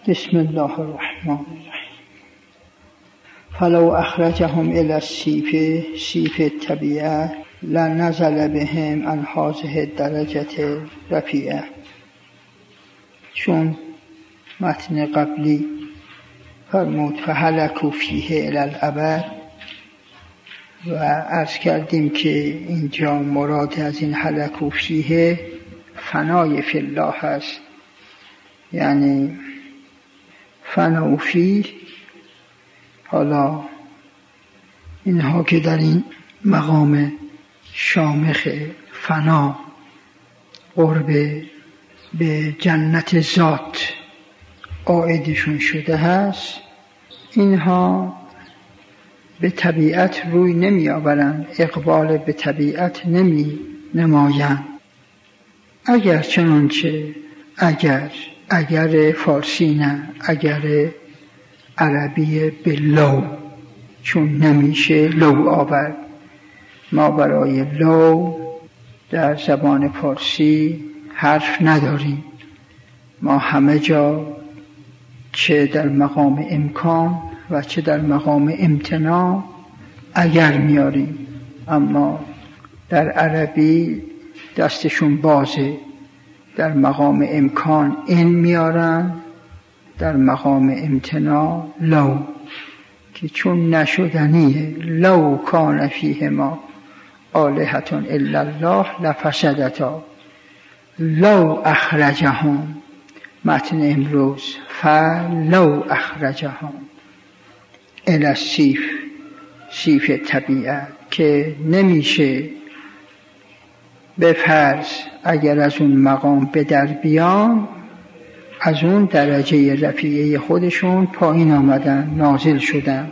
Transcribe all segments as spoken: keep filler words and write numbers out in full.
بسم الله الرحمن الرحیم. فلو اخرجهم الى السیف سیف الطبیعه لنزل بهم عن هذه الدرجه رفیعه. چون متن قبلی فرمود فهلكوا فیه الی الابد و عرض کردیم که اینجا مراد از این هلكوا فیه فنای فی الله هست، یعنی فنا فیه. حالا اینها که در این مقام شامخ فنا قرب به جنت ذات عائدشون شده هست، اینها به طبیعت روی نمی آورند، اقبال به طبیعت نمی نمایند. اگر چنانچه اگر اگر فارسی نه، اگر عربی به لو، چون نمیشه لو آورد. ما برای لو در زبان فارسی حرف نداریم، ما همه جا چه در مقام امکان و چه در مقام امتناع اگر میاریم، اما در عربی دستشون بازه، در مقام امکان این میارن، در مقام امتناع لو، که چون نشدنیه. لو کان فیهما آلهة الا الله لفسدتا لو اخرجهم. متن امروز فلو اخرجهم الی السیف سیف طبیعت، که نمیشه به فرض اگر از اون مقام به در بیان، از اون درجه رفیعه خودشون پایین آمدن، نازل شدن،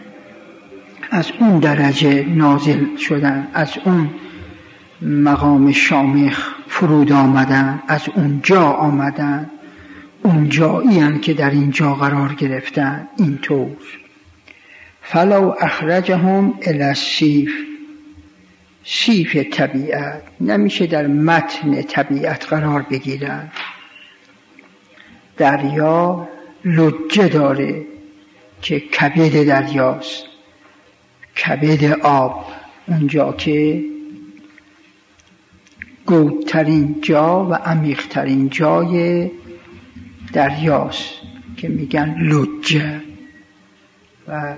از اون درجه نازل شدن، از اون مقام شامخ فرود آمدن، از اون جا آمدن، اون جایی هستند که در این جا قرار گرفتن. اینطور فلو اخرجهم الی السیف سیف طبیعت، نمیشه در متن طبیعت قرار بگیرن. دریا لجه داره که کبد دریاست، کبد آب، اونجا که گودترین جا و عمیقترین جای دریاست که میگن لجه. و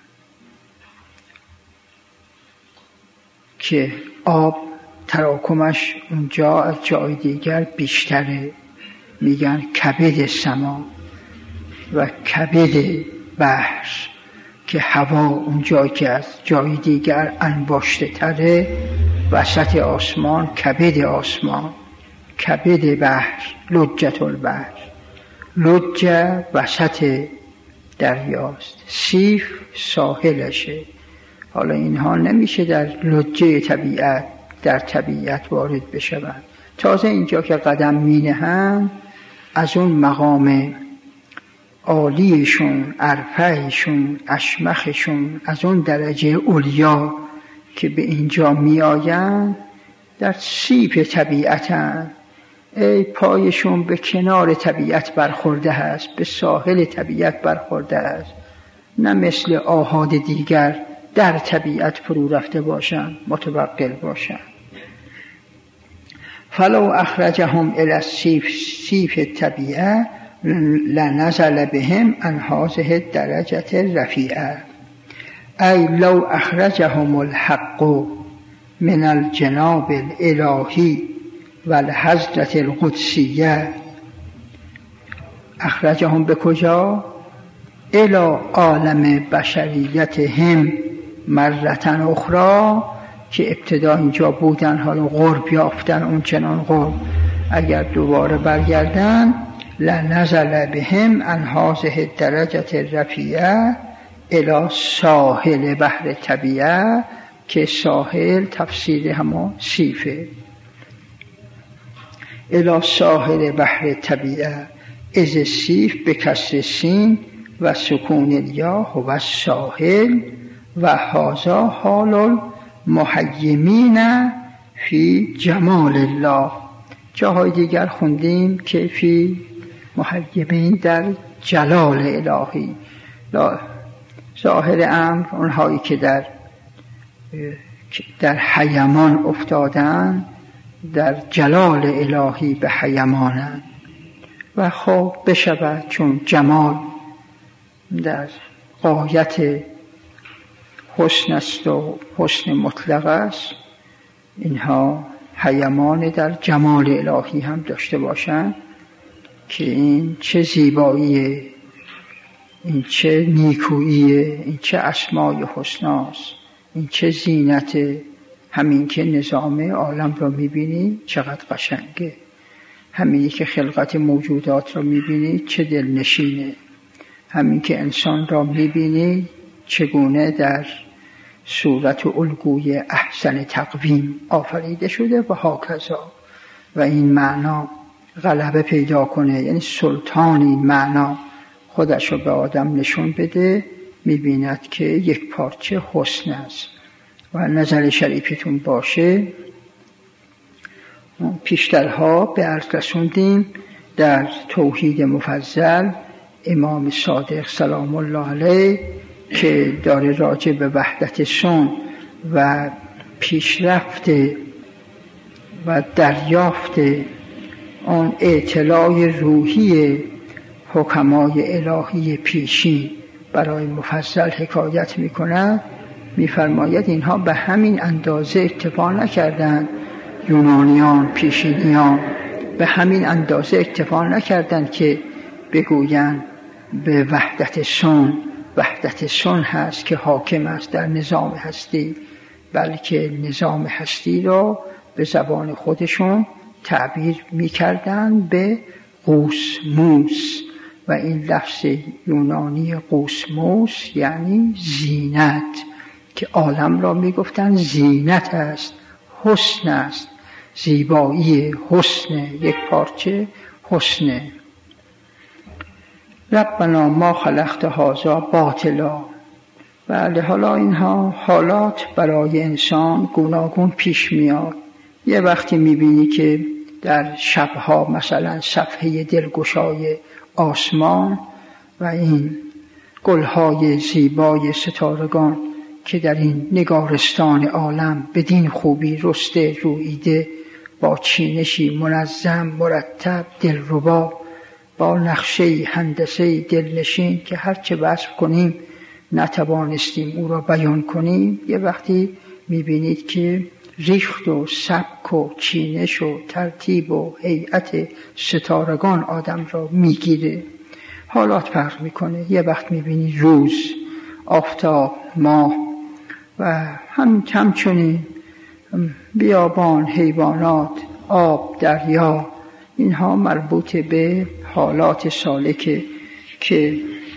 که آب تراکمش اونجا از جای دیگر بیشتره، میگن کبد سما. و کبد بحر که هوا اونجا که از جای دیگر انباشته تره، وسط آسمان کبد آسمان، کبد بحر، لجة البحر، لجه وسط دریاست، سیف ساحلشه. حالا اینها نمیشه در لجه طبیعت در طبیعت وارد بشوند. تازه اینجا که قدم مینهند از اون مقام عالیشون، ارفعشون، اشمخشون، از اون درجه علیا که به اینجا می آیند، در سیف طبیعتن. ای پایشون به کنار طبیعت برخورده است، به ساحل طبیعت برخورده است، نه مثل آحاد دیگر در طبیعت فرو رفته باشند، متوقل باشند. فلو اخرجهم الی السیف سیف الطبیعه لنزل بهم عن هذه الدرجه الرفیعه. ای لو اخرجهم الحق من الجناب الالهی و الحضرت القدسیه. اخرجهم به کجا؟ الی عالم بشریتهم مرتن اخرى، که ابتدا اینجا بودن، حالا قرب یافتن، اون چنان قرب اگر دوباره برگردن. لنزل بهم عن هذه الدرجه الرفیعه الی ساحل بحر طبیعه، که ساحل تفسیر همون سیفه. الی ساحل بحر طبیعه از سیف به کسر سین و سکون الیا و ساحل و هذا حال المحیمین فی جمال الله. جاهای دیگر خوندیم که فی محیبین در جلال الهی. ظاهر امر اونهایی که در در حیمان افتادن در جلال الهی به حیمانند و خب بشود چون جمال در غایت حسن است و حسن مطلق است، اینها حیمان در جمال الهی هم داشته باشند که این چه زیباییه، این چه نیکوییه، این چه اسمای حسناست، این چه زینت. همین که نظام عالم را میبینی چقدر قشنگه، همینی که خلقت موجودات را میبینی چه دلنشینه، همین که انسان را میبینی چگونه در صورت و الگوی احسن تقویم آفریده شده و هاکذا. و این معنا غلبه پیدا کنه، یعنی سلطان این معنا خودش رو به آدم نشون بده، میبیند که یک پارچه حسن است. و نظر شریفتون باشه، پیشترها به عرض رسوندیم در توحید مفضل امام صادق سلام الله علیه که داره راجع به وحدت سن و پیشرفت و دریافت آن اطلاع روحی حکمای الهی پیشین برای مفصل حکایت می‌کند. می‌فرماید اینها به همین اندازه اکتفا نکردند، یونانیان پیشینیان به همین اندازه اکتفا نکردند که بگویند به وحدت سن، وحدت سن هست که حاکم است در نظام هستی، بلکه نظام هستی را به زبان خودشون تعبیر می‌کردند به قوسموس. و این لفظ یونانی قوسموس یعنی زینت، که عالم را میگفتن زینت است، حسن است، زیبایی حسن، یک پارچه حسن. ربنا ما خلقت هذا باطلا. بله، حالا اینها حالات برای انسان گوناگون پیش میاد. یه وقتی میبینی که در شبها مثلا صفحه دلگشای آسمان و این گلهای زیبای ستارگان که در این نگارستان عالم بدین خوبی رسته رویده، با چینشی منظم مرتب دلربا، با نقشه هندسه دلنشین که هرچه وصف کنیم نتوانستیم او را بیان کنیم، یه وقتی میبینید که ریخت و سبک و چینش و ترتیب و هیئت ستارگان آدم را میگیره. حالات فرق میکنه. یه وقت میبینی روز، آفتاب، ماه و هم همچنین بیابان، حیوانات، آب، دریا، اینها مربوط به حالات سالکه که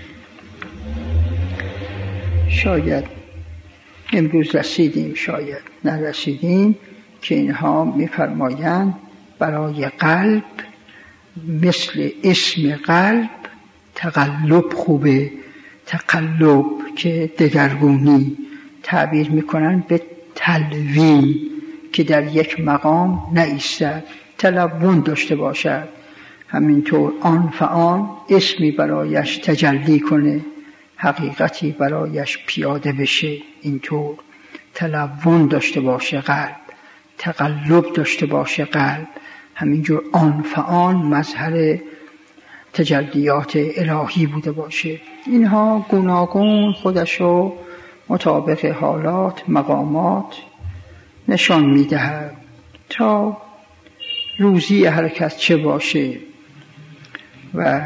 شاید امروز رسیدیم، شاید نرسیدیم، که اینها میفرمایند برای قلب مثل اسم قلب تقلب خوبه. تقلب که دگرگونی تعبیر میکنن به تلوین، که در یک مقام نایستد، تلون داشته باشد. همینطور آن فآن اسمی برایش تجلی کنه، حقیقتی برایش پیاده بشه. اینطور تلون داشته باشه قلب، تقلب داشته باشه قلب. همینجور آن فآن مظهر تجلیات الهی بوده باشه. اینها گوناگون خودشو مطابق حالات، مقامات نشان میدهد تا روزی هر کس چه باشه و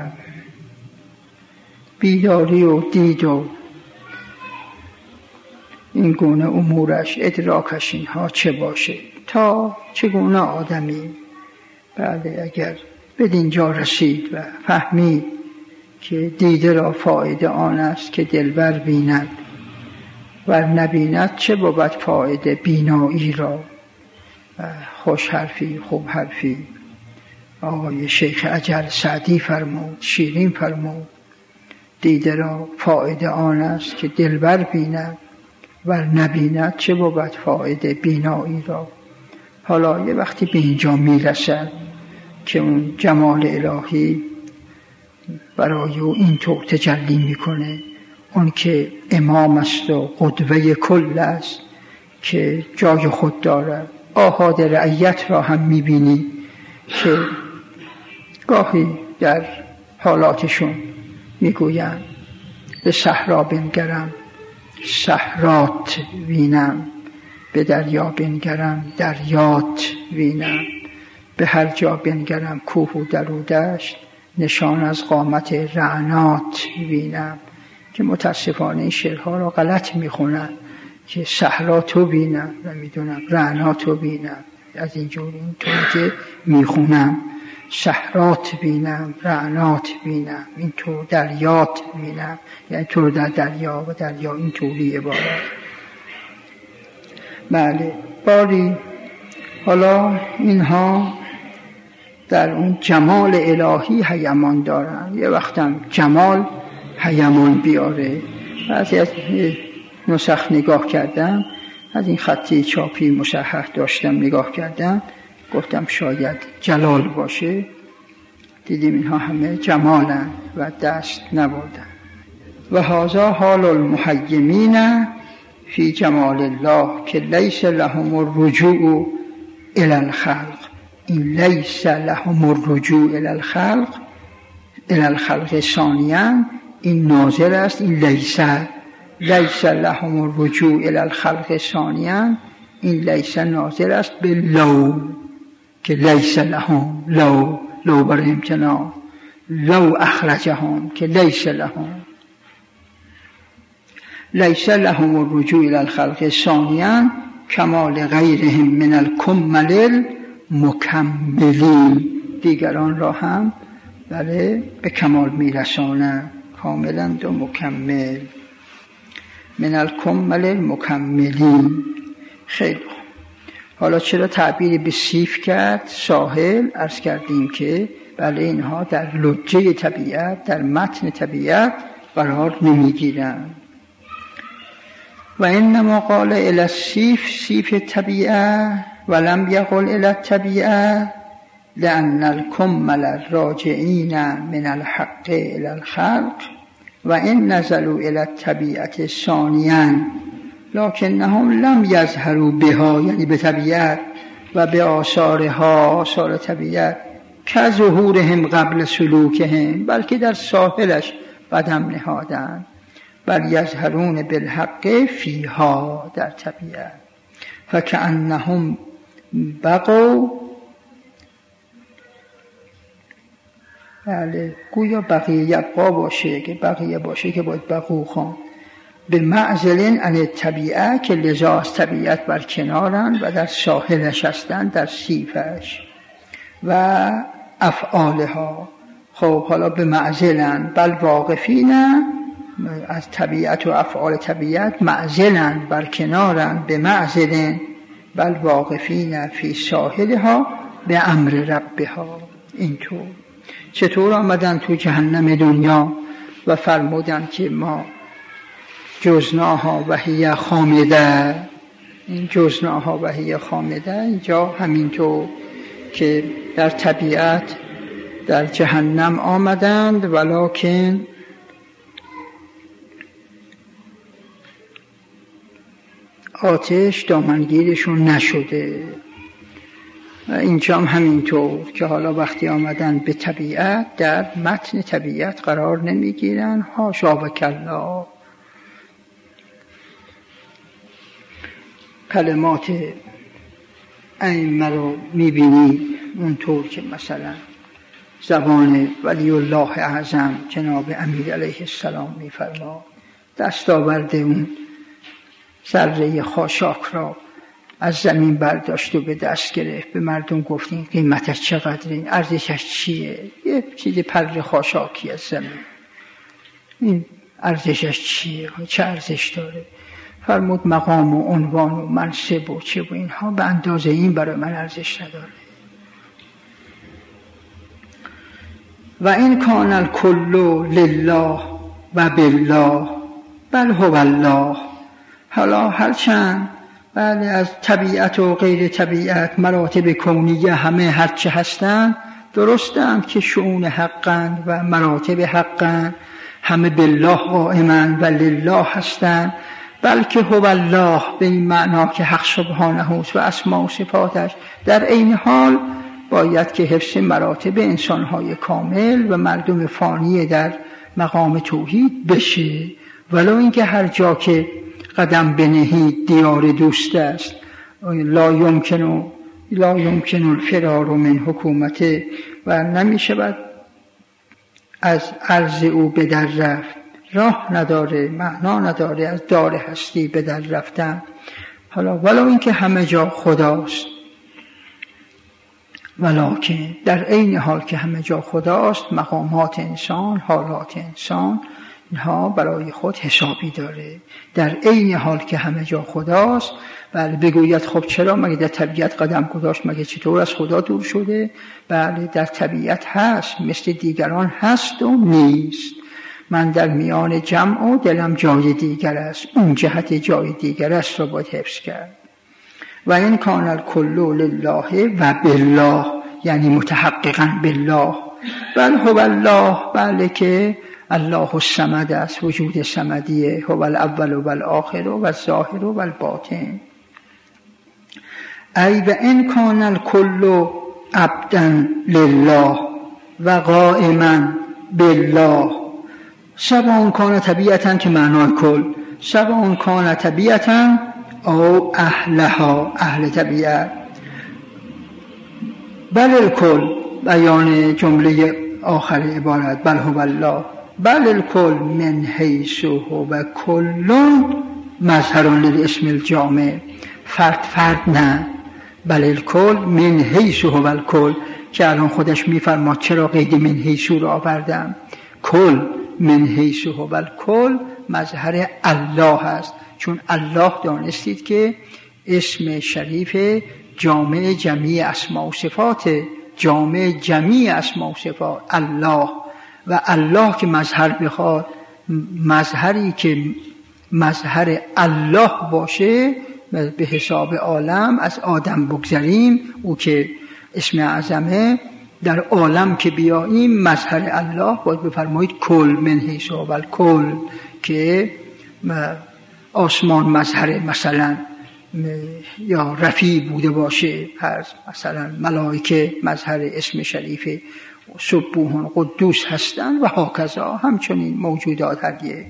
بیداری و دید و این گونه امورش، ادراکش اینها چه باشه، تا چگونه آدمی بعد اگر به دینجا رسید و فهمید که دیده را فایده آن است که دلبر بیند و نبیند، چه بود فایده بینایی را. خوش حرفی، خوب حرفی آقای شیخ اجل سعدی فرمود، شیرین فرمود، دیده را فایده آن است که دلبر بیند و نبیند، چه بود فایده بینایی را. حالا یه وقتی به اینجا میرسد که اون جمال الهی برای او اینطور تجلی میکنه. اون که امام است و قدوه کل است که جای خود دارد. آحاد رعیت را هم میبینی که گاهی در حالاتشون میگویند به صحرا بنگرم صحرات وینم، به دریا بنگرم دریات وینم، به هر جا بنگرم کوه و در و دشت نشان از قامت رعنات وینم. که متاسفانه این شعرها را غلط میخونن که صحرا تو بینم نمیدونم رعنا تو بینم، از اینجور اینطور که میخونم صحرات بینم رعنات بینم اینطور دریات بینم، یعنی تو در دریا و دریا اینطوری عبارت. بله باری حالا اینها در اون جمال الهی هیمان دارن، یه وقتم جمال هیمان بیاره. بعضی از نسخ نگاه کردم، از این خطی چاپی مصحح داشتم نگاه کردم، گفتم شاید جلال باشه، دیدیم اینها همه جمالن و دست نبردن. و هذا حال المحیمین فی جمال الله که لیس لهم الرجوع الی الخلق. این لیس لهم الرجوع الی الخلق الی الخلق ثانیاً این نازل است. این لیس لیس لهم الرجوع الی الخلق ثانیاً این لیس نازل است به لو که لیس لهم لو لو برای امتناع، لو اخرجهم که لیس لهم لیس لهم الرجوع الی الخلق ثانیاً کمال غیرهم من الکمل المکملین. دیگران را هم بله به کمال میرسانند، کاملا و مکمل. من الکمل المکملین. خیلی حالا چرا تعبیری به سیف کرد ساحل؟ عرض کردیم که بله اینها در لجه طبیعت در متن طبیعت قرار نمیگیرند. و انما قال الی السیف سیف طبیعه ولم یقل الی الطبیعه لأن الکمل الراجعین من الحق الی الخلق و ان نزلوا الی الطبیعه ثانیاً لکنهم لم یظهروا بها، یعنی به طبیعت و به آثارها آثار طبیعت که ظهورهم قبل سلوکهم، بلکه در ساحلش قدم نهادند. بل یظهرون بالحق فیها در طبیعت فکأنهم بقوا. بله گویا بقیه یبقا باشه که بقیه باشه که باید بقو خوان به معزلین عن طبیعه که لذا از طبیعت بر کنارن و در ساحلش هستن در سیفش و افعالها. خب حالا به معزلن بل واقفین از طبیعت و افعال طبیعت معزلن بر کنارن به معزلن بل واقفین فی ساحلها به امر ربها. اینطور چطور آمدن تو جهنم دنیا و فرمودن که ما جزناها و هی خامده، این جزناها و هی خامده اینجا همینطور که در طبیعت در جهنم آمدند ولکن آتش دامنگیرشون نشده. و اینجا هم همینطور که حالا وقتی آمدن به طبیعت در متن طبیعت قرار نمیگیرن. حاشا و کلا. کلمات ائمه رو میبینی اونطور که مثلا زبان ولی الله اعظم جناب امیر علیه السلام میفرما دستاورد اون ذره خاشاک را از زمین برداشت و به دست گرفت، به مردم گفت این قیمتش چقدره، این ارزشش چیه؟ یه چیز پر خاشاکی از زمین، این ارزشش چیه؟ چه ارزش داره؟ فرمود مقام و عنوان و منصب و چه و اینها به اندازه این برای من ارزش نداره. و این کان الکل لله و بالله بل هو الله. حالا هرچند بله از طبیعت و غیر طبیعت مراتب کونیه همه هرچه هستن درستند که شؤون حقند و مراتب حقند، همه بالله قائمند و لله هستند، بلکه هو الله به این معنا که حق سبحانه است و اسماء و صفاتش در عین حال باید که حفظ مراتب انسانهای کامل و مردم فانی در مقام توحید بشه، ولو اینکه هر جا که قدم بنهید دیار دوست است. لا یمکن لا یمکن الفرار من حکومته و نمی شود از عرض او به در رفت، راه نداره، معنا نداره از دار هستی به در رفتن. حالا ولو اینکه همه جا خداست، ولکن در عین حال که همه جا خداست، مقامات انسان، حالات انسان اینها برای خود حسابی داره. در عین حال که همه جا خداست، بله بگوید خب چرا مگه در طبیعت قدم گذاشت، مگه چطور از خدا دور شده؟ بله در طبیعت هست، مثل دیگران هست و نیست. من در میان جمع و دلم جای دیگر است، اون جهت جای دیگر است را باید حفظ کرد. و این کان الکل لله و بالله، یعنی متحققا بالله. بل هو الله، بله که الله الصمد است، وجود صمدیه. هو الاول و الاخر و الظاهر و الباطن. ای و این کان الکل عبدا لله و قائما بالله، سواء کان طبیعتا که معنای کل، سواء کان طبیعتا او اهلها، اهل طبیعت. بل الکل، بیان جمله آخر عبارت بل هو الله، بل الکل من حیث هو کل مظهر للاسم الجامع. فرد فرد نه، بل الکل من حیث هو الکل، که الان خودش میفرماد چرا قید من حیث رو آوردم. کل من حیث هو الکل مظهر الله است، چون الله دانستید که اسم شریف جامع جمیع اسماء و صفات، جامع جمیع اسماء و صفات الله. و الله که مظهر بخواد، مظهری که مظهر الله باشه، به حساب عالم از آدم بگذاریم، او که اسم اعظمه، در عالم که بیاییم مظهر الله باید بفرمایید کل من حیث هو الکل، که آسمان مظهر مثلا یا رفیع بوده باشه، مثلا ملائکه مظهر اسم شریف سبوح قدوس هستند و هاکذا همچنین موجودات هر یک.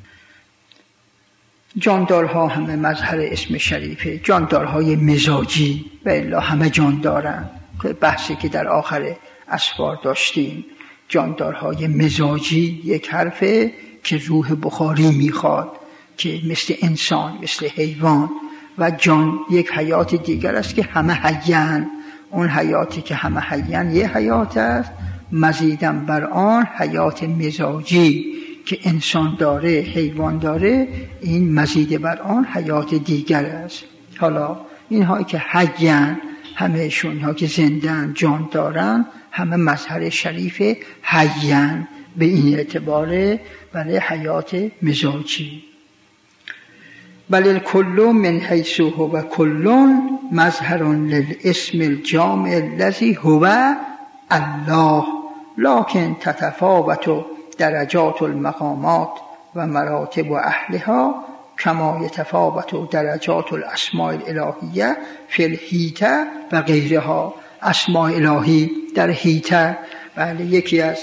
جاندارها همه مظهر اسم شریفه، جاندارهای مزاجی و الا همه جان دارن، بحثی که در آخر اسفار داشتیم. جاندارهای مزاجی یک حرفه که روح بخاری میخواد، که مثل انسان، مثل حیوان. و جان یک حیات دیگر است که همه حیان. اون حیاتی که همه حیان یه حیات است، مزیدم بر آن حیات مزاجی که انسان داره، حیوان داره، این مزید بر آن حیات دیگر است. حالا اینهایی که حیان، همهشون اینها که زندن، جان دارن، همه مظهر شریف حیان به این اعتباره، برای حیات مزاجی. بل الکل من حیث هو کل مظهر للاسم الجامع الذی هو الله، لکن تتفاوت درجات المقامات و مراتب و اهلها کما یتفاوت درجات الاسماء الالهیه فی الحیطه و غیرها. اسماء الهی در حیطه، بله یکی از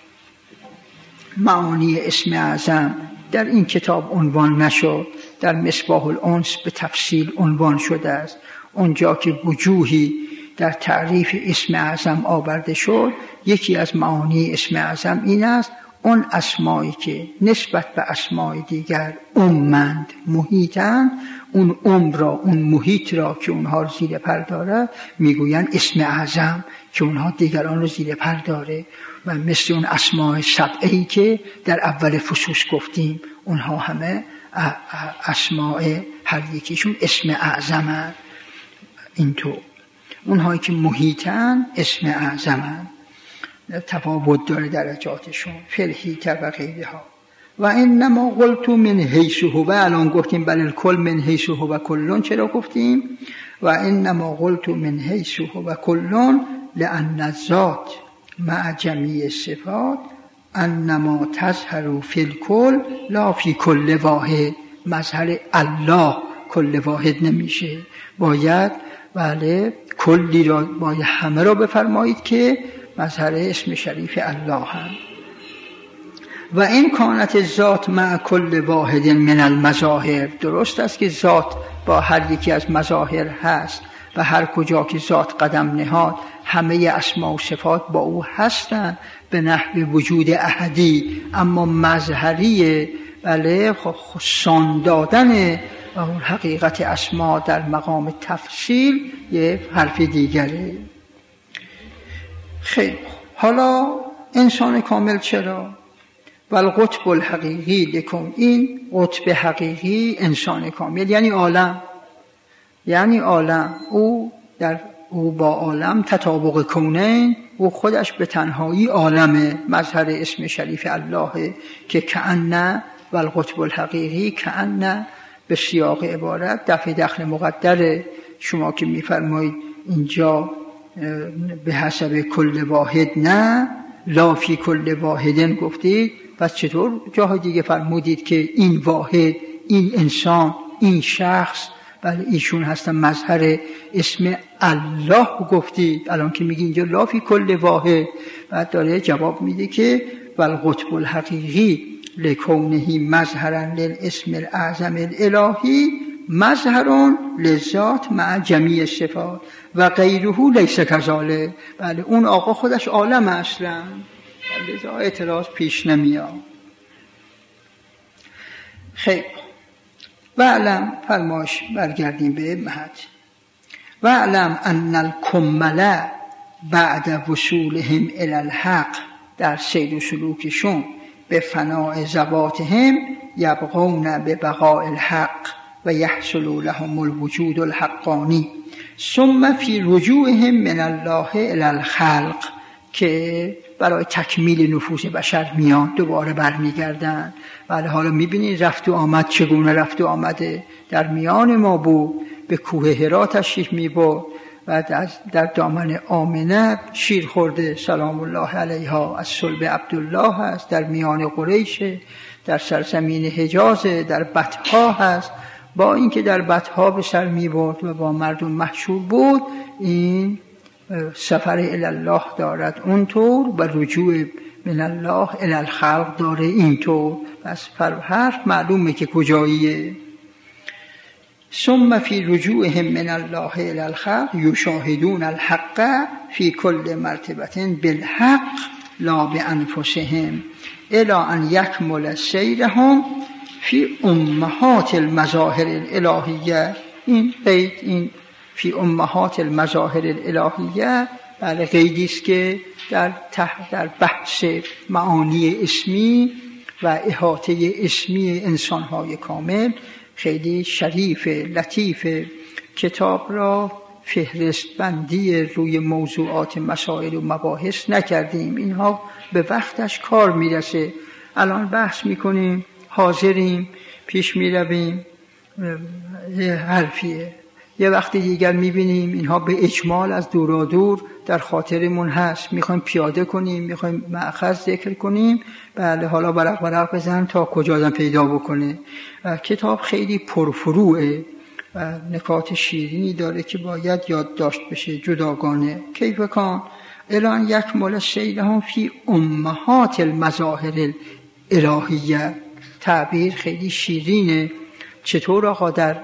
معانی اسم اعظم در این کتاب عنوان نشد، در مصباح الانس به تفصیل عنوان شده است. اونجا که وجوهی در تعریف اسم اعظم آورده شد، یکی از معانی اسم اعظم این است اون اسمایی که نسبت به اسمای دیگر عمند، محیطند، اون عم را، اون محیط را که اونها زیر پر داره میگوین اسم اعظم، که اونها دیگران رو زیر پر داره. و مثل اون اسماء سبعی که در اول فصوص گفتیم، اونها همه اسماء هر یکیشون اسم اعظمن. اینطور اونهایی که محیطن اسم اعظمن، تفاوت داره درجاتشون، فلحیت و غیرها. و انما قلت من حیث هو، الان گفتیم بل الکل من حیث هو کلون، چرا گفتیم و انما قلت من حیث هو کلون؟ لان الذات مع جمیع صفات انما تظهر فی الکل لا فی کل واحد. مظهر الله کل واحد نمیشه، باید بله کلی را باید همه را بفرمایید که مظهر اسم شریف الله هم. و این کانت ذات مع کل واحد من المظاهر. درست است که ذات با هر یکی از مظاهر هست و هر کجا که ذات قدم نهاد همه اسما و صفات با او هستند به نحو وجود احدی، اما مظهری بله سان دادن اون حقیقت اسما در مقام تفصیل یه حرف دیگره. خیلی حالا انسان کامل چرا؟ والقطب الحقیقی لکن. این قطب حقیقی انسان کامل یعنی عالم، یعنی عالم او در او با عالم تطابق کونه، او خودش به تنهایی عالمه. مظهر اسم شریف الله که کأن والقطب الحقیقی کأن به سیاق عبارت دفع دخل مقدر. شما که میفرمایید اینجا به حسب کل واحد نه لا فی کل واحدن گفتید، پس چطور جاهای دیگه فرمودید که این واحد، این انسان، این شخص بله ایشون هستن مظهر اسم الله گفتید؟ الان که میگی اینجا لا فی کل واحد، بعد داره جواب میده که والقطب الحقیقی لکونه مظهرا للاسم الاعظم الالهی مظهرون لذات مع جمیع صفات و غیره لیس کذالک. بله اون آقا خودش عالم اصلا، لذا اعتراض پیش نمیاد. خیلی و علم فرماش برگردیم به مهد. و علم ان الکمل بعد وصولهم الی الحق، در سیر و سلوکشون به فناء ذواتهم یبغون به بقاء الحق و یحصل لهم الوجود الحقانی ثم فی رجوعهم من الله الی الخلق، که برای تکمیل نفوس بشر میان دوباره برمیگردن. ولی حالا میبینید رفت و آمد چگونه رفت و آمده در میان ما بود. به کوه هرا تشریف میبرد و در دامن آمنه شیر خورده سلام الله علیها، از صلب عبدالله هست، در میان قریش، در سرزمین حجاز، در بطحا هست. با اینکه در بطحا به سر میبرد و با مردم محشور بود، این سفر الله دارد اونطور و رجوع من الله الی الخلق داره اینطور. بس حرف معلومه که کجاییه. ثم فی رجوعهم من الله الی الخلق یشاهدون الحق فی کل مرتبه بالحق لا بانفسهم الی ان یکمل سیرهم فی امهات المظاهر الالهیه. این قید، این فی امهات المظاهر الالهیه بله قیدی است که در در بحث معانی اسمی و احاطه اسمی انسان‌های کامل خیلی شریف لطیف. کتاب را فهرست بندی روی موضوعات مسائل و مباحث نکردیم، اینها به وقتش کار میرسه. الان بحث میکنیم، حاضریم، پیش میرویم، یه حرفیه. یه وقتی دیگر میبینیم اینها به اجمال از دورا دور در خاطرمون هست، میخوایم پیاده کنیم، میخوایم مأخذ ذکر کنیم، بله حالا ورق ورق بزن تا کجا آدم پیدا بکنه. کتاب خیلی پرفروعه و نکات شیرینی داره که باید یادداشت بشه جداگانه. کیف کان الان یک مال سیلهم فی امهات المظاهر الالهیه. تعبیر خیلی شیرینه. چطور آقا در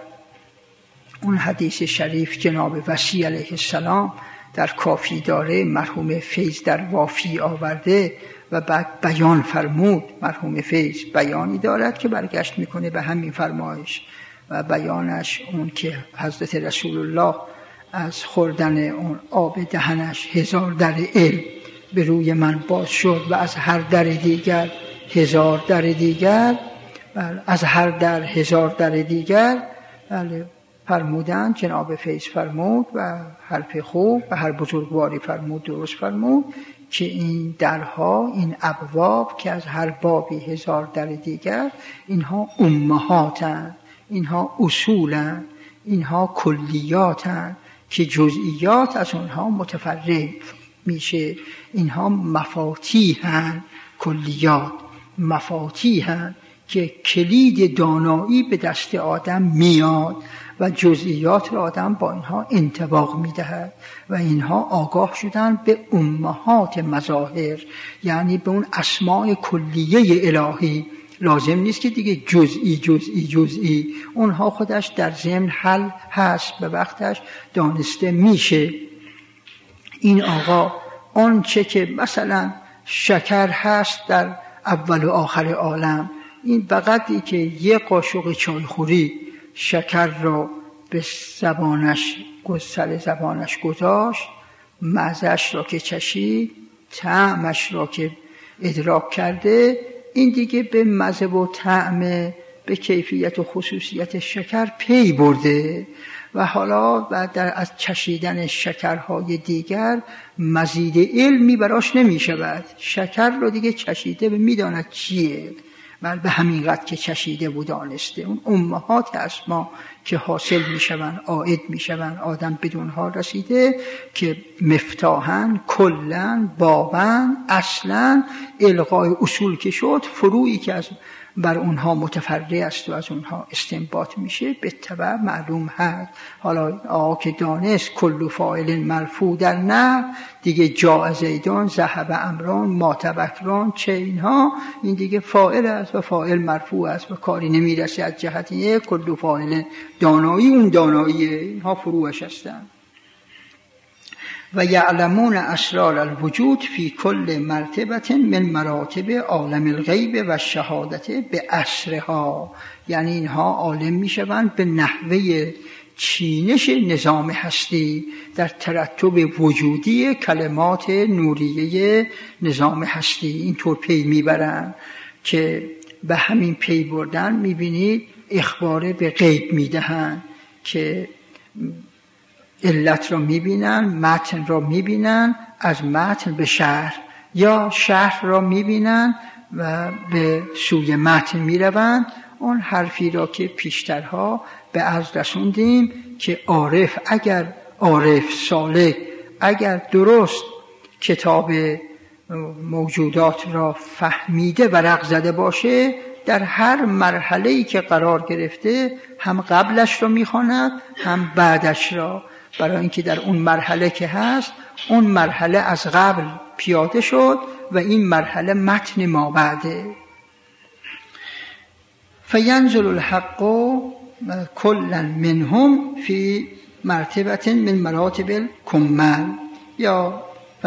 اون حدیث شریف جناب وصی علیه السلام در کافی داره، مرحوم فیض در وافی آورده و بعد بیان فرمود. مرحوم فیض بیانی دارد که برگشت میکنه به همین فرمایش و بیانش اون که حضرت رسول الله از خوردن اون آب دهنش هزار در علم به روی من باز شد و از هر در دیگر هزار در دیگر، بله از هر در هزار در دیگر، بله فرمودن. جناب فیض فرمود و حرف خوب و هر بزرگواری فرمود، درست فرمود که این درها، این ابواب که از هر بابی هزار در دیگر، اینها امهاتن، اینها اصولن، اینها کلیاتن که جزئیات از اونها متفرق میشه. اینها مفاتیحن، کلیات مفاتیحن که کلید دانایی به دست آدم میاد و جزئیات را آدم با اینها انطباق میدهد و اینها آگاه شدن به امهات مظاهر، یعنی به اون اسماء کلیه الهی. لازم نیست که دیگه جزئی جزئی جزئی، اونها خودش در ضمن حل هست، به وقتش دانسته میشه. این آقا اون چه که مثلا شکر هست در اول و آخر عالم، این بقدری که یه قاشق چایخوری شکر را به زبانش سر زبانش گذاشت، مزهش را که چشید، طعمش را که ادراک کرده، این دیگه به مزه و طعم، به کیفیت و خصوصیت شکر پی برده و حالا و در از چشیدن شکرهای دیگر مزید علمی براش نمی شود. شکر رو دیگه چشیده و میداند چیه، بل به همین قدر که چشیده و دانسته. اون امهات اسما که حاصل می شوند، عائد می شوند، آدم بدونها رسیده که مفتاحن، کلن، بابن، اصلا الغای اصول که شد، فروعی که از بر اونها متفرع است و از اونها استنباط میشه به تبع معلوم هست. حالا آقا که دانست کل فاعل مرفوع در نه دیگه، جاء زیدان، ذهب عمران، مات بکران، چه اینها، این دیگه فاعل است و فاعل مرفوع است و کاری نمیرسه از جهت کل فاعل. دانایی اون داناییه، اینها فروعش هستن. و یعلمون اسرار الوجود فی کل مرتبه من مراتب عالم الغیب و شهادت به اسرها، یعنی اینها عالم میشوند به نحوه چینش نظام هستی در ترتب وجودی کلمات نوریه نظام هستی. اینطور پی میبرن که به همین پی بردن میبینید اخبار به غیب میدهن که علت را میبینن، متن را میبینن، از متن به شهر، یا شهر را میبینن و به سوی متن میروند. اون حرفی را که پیشترها به عرض رسوندیم که عارف اگر عارف سالک اگر درست کتاب موجودات را فهمیده و رق زده باشه، در هر مرحله‌ای که قرار گرفته هم قبلش را میخواند هم بعدش را، برای اینکه در اون مرحله که هست، اون مرحله از قبل پیاده شد و این مرحله متن ما بعده. فینزل الحق کلا منهم فی مرتبه من مراتب الکمل، یا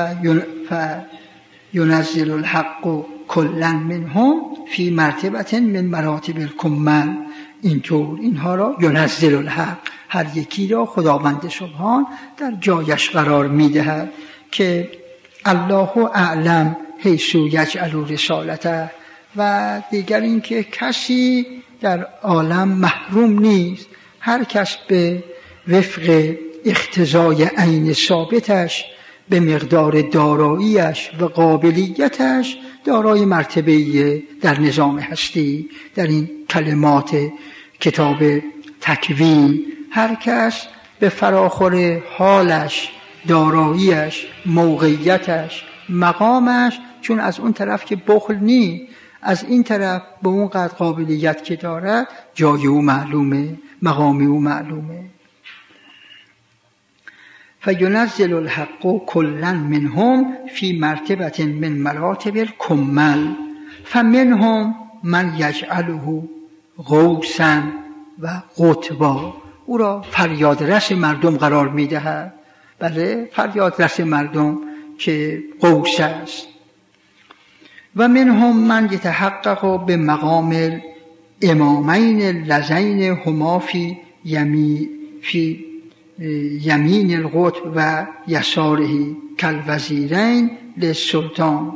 فینزل الحق کلا منهم فی مرتبه من مراتب الکمل. اینطور اینها را ینزل الحق، هر یکی را خداوند سبحان در جایش قرار میدهد که الله اعلم حیث یجعل رسالته. و دیگر اینکه کسی در عالم محروم نیست، هر کس به وفق اقتضای عین ثابتش به مقدار داراییش و قابلیتش دارای مرتبه‌ای در نظام هستی. در این کلمات کتاب تکوین هر کس به فراخور حالش، داراییش، موقعیتش، مقامش، چون از اون طرف که بخل نی، از این طرف به اون قدر قابلیت که دارد، جای او معلومه، مقام او معلومه. فینزل الحق کلا منهم فی مرتبه من مراتب الکمل فمنهم من یجعله غوثا و قطبا. او را فریاد رس مردم قرار میدهد. بله، فریاد رس مردم که قوس است. و منهم من یتحقق به مقام امامین لذین هما فی یمی فی یمین القطب و یساره کالوزیرین للسلطان.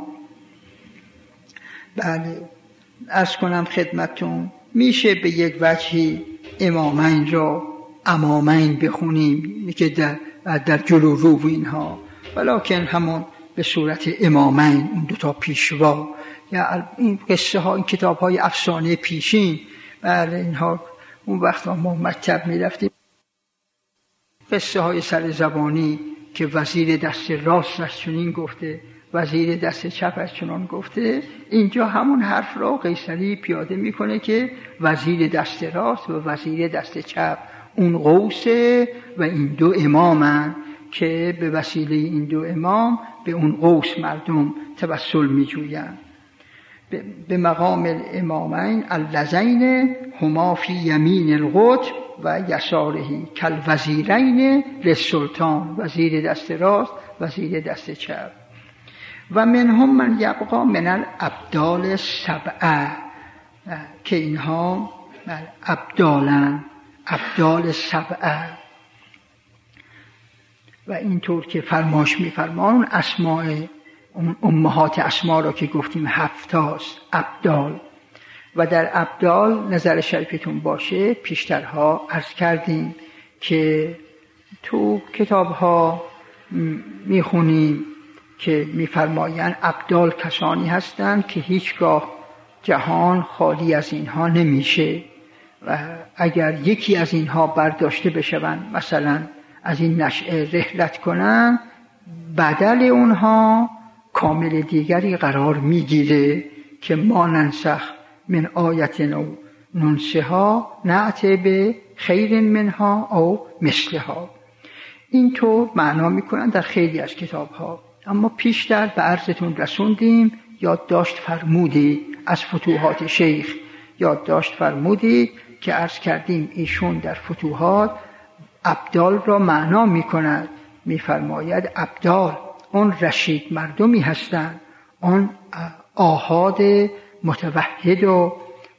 بله، عرض کنم خدمتون، میشه به یک وجهی امامین را امامین بخونیم که در, در جلو رو اینها، ولکن همون به صورت امامین، اون دوتا پیشوا، یا این قصه ها، این کتاب های افسانه پیشین، بله اینها اون وقت ما مکتب می رفتیم، قصه های سر زبانی که وزیر دست راستش چنین گفته، وزیر دست چپش چنان گفته. اینجا همون حرف را قیصری پیاده میکنه که وزیر دست راست و وزیر دست چپ اون قوسه و این دو امامن که به وسیله این دو امام به اون قوس مردم توسل میجویند. به مقام الامامین اللذین هما فی یمین القطب و یسارهی کالوزیرین للسلطان، وزیر دست راست وزیر دست چپ. و منهم من یبقا من الابدال سبعه، که اینها ابدالن، ابدال سبعه. و اینطور که فرماش میفرمان اسماء اون امهات اسما را که گفتیم هفتاست ابدال. و در ابدال نظر شریفتون باشه پیشترها عرض کردیم که تو کتاب ها میخونیم که میفرمایند ابدال کسانی هستند که هیچگاه جهان خالی از اینها نمیشه و اگر یکی از اینها برداشته بشوند، مثلا از این نشأه رحلت کنن، بدل اونها کامل دیگری قرار میگیره که ما ننسخ من آیت نو ننسها نأتی به خیر منها او مثلها. اینطور معنا میکنن در خیلی از کتاب ها. اما پیشتر به عرضتون رسوندیم، یادداشت فرمودی از فتوحات شیخ، یادداشت فرمودی که عرض کردیم ایشون در فتوحات ابدال را معنا میکند. میفرماید ابدال اون رشید مردمی هستند، اون آحاد متوحد و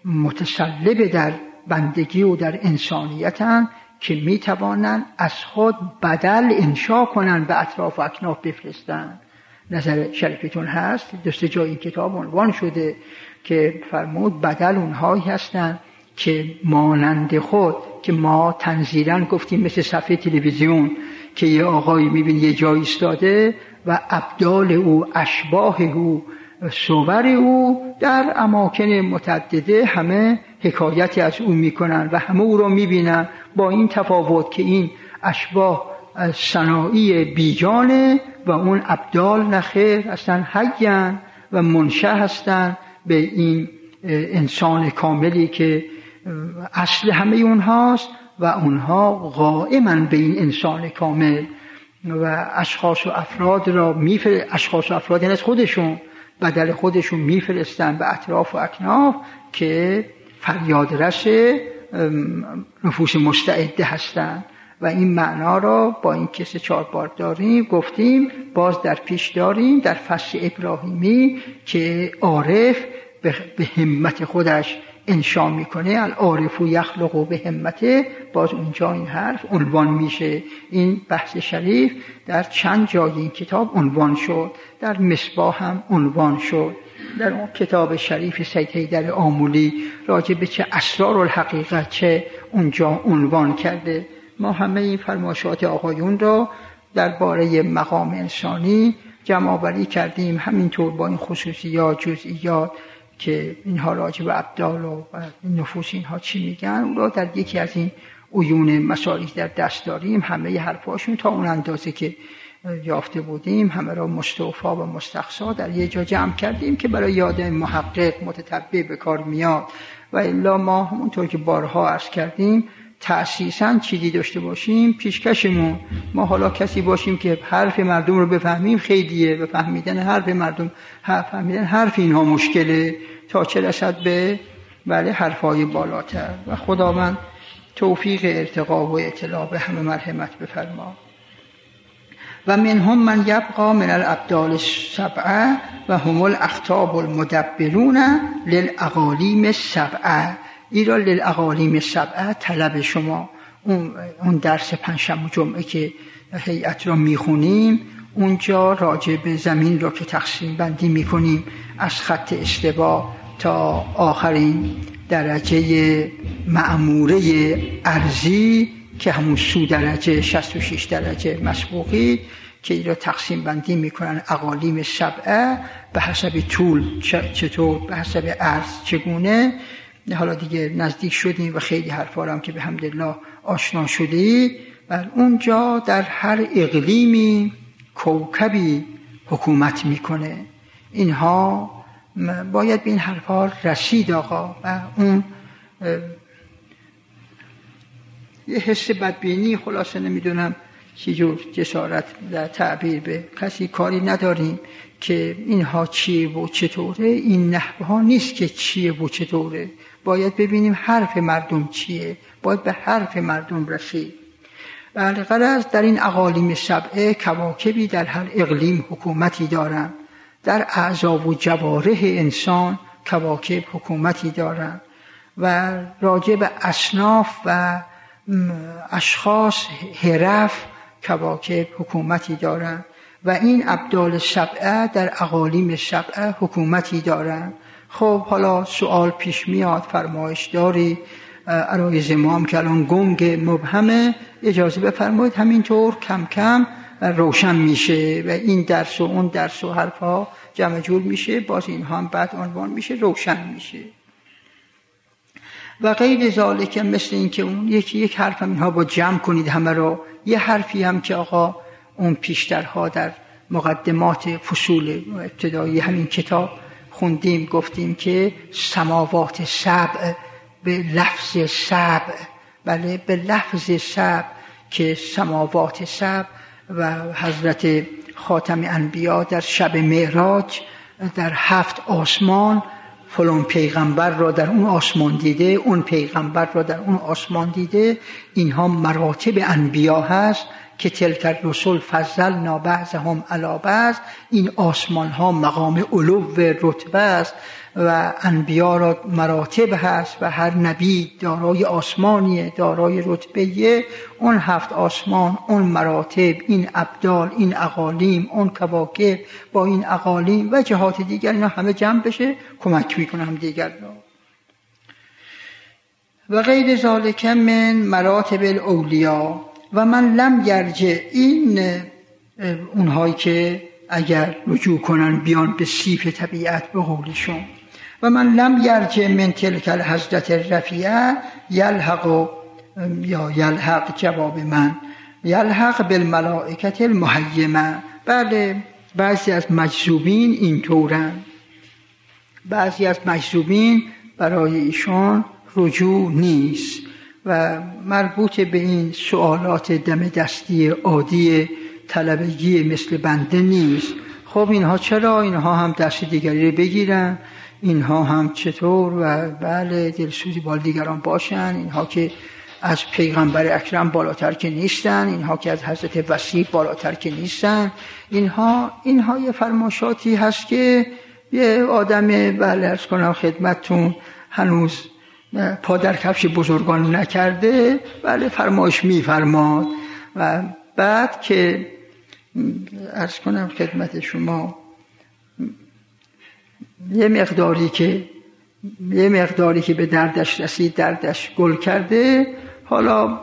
متسلب در بندگی و در انسانیتن که میتوانند از خود بدل انشا کنند به اطراف و اکناف بفرستند. نظر شریفتون هست دسته جای این کتاب عنوان شده که فرمود بدل اونهایی هستند که مانند خود، که ما تنزیلاً گفتیم مثل صفحه تلویزیون که یه آقایی میبینی یه جایی ایستاده و ابدال او، اشباه او، صور او در اماکن متعدده همه حکایتی از او میکنن و همه او رو میبینن، با این تفاوت که این اشباه صناعی بیجانه و اون ابدال نخیر هستن، حیان و منشأ هستن به این انسان کاملی که اصل همه اونهاست و اونها قائمن به این انسان کامل و اشخاص و افراد را میفر اشخاص و افراد از خودشون بدل خودشون میفرستن به اطراف و اکناف که فریاد رس نفوس مستعده هستند. و این معنا را با این که سه چهار بار داریم گفتیم، باز در پیش داریم در فصل ابراهیمی که عارف به همت خودش انشا میکنه، العارف یخلق به همته، باز اونجا این حرف عنوان میشه. این بحث شریف در چند جای این کتاب عنوان شد، در مصباح هم عنوان شد، در اون کتاب شریف سید حیدر آمولی راجع به چه اسرار الحقیقت چه اونجا عنوان کرده. ما همه این فرمایشات آقایون را درباره مقام انسانی جمع آوری کردیم، همینطور با این خصوصیات جزئیات که اینها راجع به ابدال و نفوس اینها چی میگن، اون را در یکی از این عیون مصالح در دست داریم. همه حرفاشون تا اون اندازه که یافته بودیم همه را مستوفی و مستقصا در یه جا جمع کردیم که برای یاد محقق متتبع به کار میاد. و الا ما همونطور که بارها عرض کردیم تأسیساً چیزی داشته باشیم پیشکشمون، ما حالا کسی باشیم که حرف مردم رو بفهمیم خیلیه، به فهمیدن حرف مردم فهمیدن حرف اینها مشکله تا چه رسد به بله حرفای بالاتر. و خداوند توفیق ارتقا و اطلاع به همه مرحمت بفرما. و منهم من یبقا من الابدال السبعه و هم الاخطاب المدبرون للاقالیم السبعه. ایرا للاقالیم السبعه طلب شما اون درس پنجشنبه جمعه که هیئت را میخونیم اونجا راجع به زمین را که تقسیم بندی میکنیم از خط استوا تا آخرین درجه معموره ارضی که همون سو درجه شصت و شش درجه مسبوقی که این را تقسیم بندی میکنن اقالیم سبعه به حسب طول چطور، به حسب عرض چگونه. حالا دیگه نزدیک شدیم و خیلی حرفا هم که به حمدالله آشنا شدید بل اونجا در هر اقلیمی کوکبی حکومت میکنه. اینها باید به این حرفا رسید آقا. و اون یه حس بدبینی، خلاصه نمیدونم چی جور جسارت در تعبیر به کسی کاری نداریم که اینها چیه و چطوره. این نحوه ها نیست که چیه و چطوره، باید ببینیم حرف مردم چیه، باید به حرف مردم رسید. بله، غرض در این اقالیم سبعه کواکبی در هر اقلیم حکومتی دارند. در اعضا و جوارح انسان کواکب حکومتی دارند و راجع به اصناف و اشخاص حرف کواکب حکومتی دارند و این ابدال سبعه در اقالیم سبعه حکومتی دارند. خب حالا سوال پیش میاد، فرمایش داری عرایض امام که الان گنگ مبهمه، اجازه بفرمایید همینطور کم کم روشن میشه و این درس و اون درس و حرفا جمع جور میشه، باز اینها هم بعد عنوان میشه، روشن میشه و غیر ذالک. مثل این که اون یکی یک حرف هم اینها با جمع کنید همه رو. یه حرفی هم که آقا اون پیشترها در مقدمات فصول ابتدایی همین کتاب خوندیم، گفتیم که سماوات سبع به لفظ سبع، بله به لفظ سبع، که سماوات سبع و حضرت خاتم انبیا در شب معراج در هفت آسمان فلان پیغمبر را در اون آسمان دیده، اون پیغمبر را در اون آسمان دیده. اینها مراتب انبیا هست که تلک الرسل فضلنا بعضهم علی بعض. این آسمان ها مقام علو و رتبه است و انبیا را مراتب هست و هر نبی دارای آسمانیه، دارای رتبه. اون هفت آسمان، اون مراتب، این ابدال، این اقالیم، اون کواکب با این اقالیم و جهات دیگر، اینا همه جمع بشه کمک میکنه هم دیگر را. و غیر ذالک من مراتب الاولیا و من لم یرجع، این اونهایی که اگر رجوع کنن بیان به صیف طبیعت به قولشون. و من لم یرجع من تلک الحضرت الرفیعه یلحق، یا یلحق جواب من، یلحق بالملائکه المهیمه. بله، بعضی از مجذوبین اینطورن، بعضی از مجذوبین برای ایشان رجوع نیست و مربوط به این سوالات دم دستی عادی طلبگی مثل بنده نیست. خب اینها چرا؟ اینها هم دست دیگری رو بگیرن، اینها هم چطور و بله دلسوزی بال دیگران باشن، اینها که از پیغمبر اکرم بالاتر که نیستن، اینها که از حضرت وسیع بالاتر که نیستن. اینها اینها یه فرماشاتی هست که یه آدم بله ارز کنم خدمتتون هنوز پا در کفش بزرگان نکرده بله فرمایش میفرماد و بعد که عرض کنم خدمت شما یه مقداری که یه مقداری که به دردش رسید، دردش گل کرده، حالا